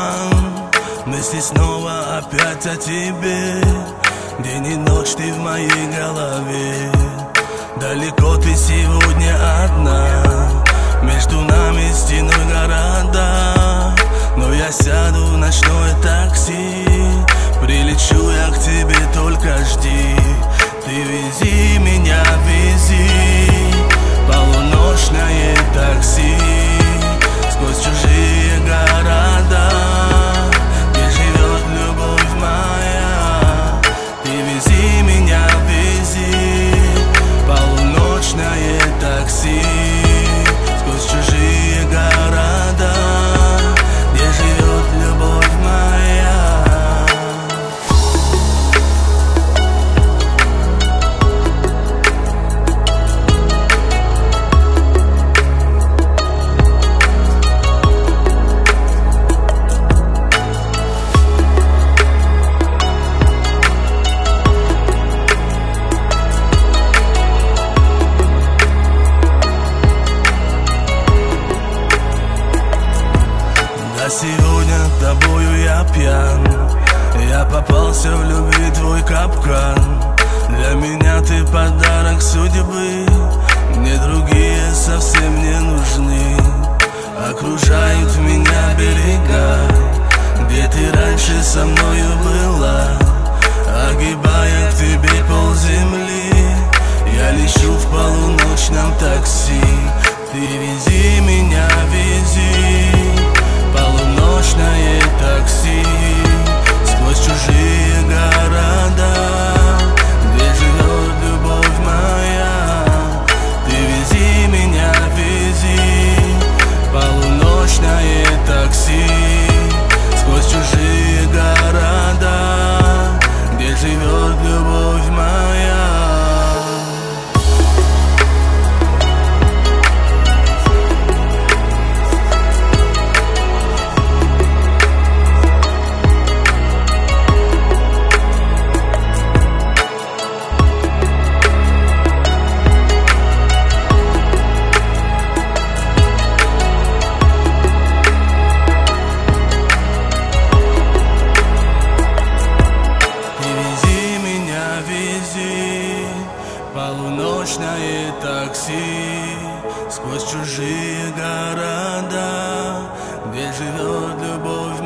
туман, мысли снова опять о тебе. День и ночь ты в моей голове. Далеко ты сегодня одна, между нами стеной города. Но я сяду в ночное такси, прилечу я к тебе, только жди. Ты вези меня, вези, полуночное такси сквозь чужие города, где живет любовь моя. Ты вези меня, вези, полуночное такси сквозь чужие города, где живет любовь моя. А сегодня тобою я пьян, я попался в любви твой капкан. Для меня ты подарок судьбы, мне другие совсем не нужны. Окружают меня берега, где ты раньше со мною была. Огибая к тебе полземли, я лечу в полуночном такси. Ты вези меня, вези, полуночное такси сквозь чужие города, где живет любовь моя. Ты вези меня, вези, полуночное такси сквозь чужие города, где живет любовь моя. Полуночное такси сквозь чужие города, где живет любовь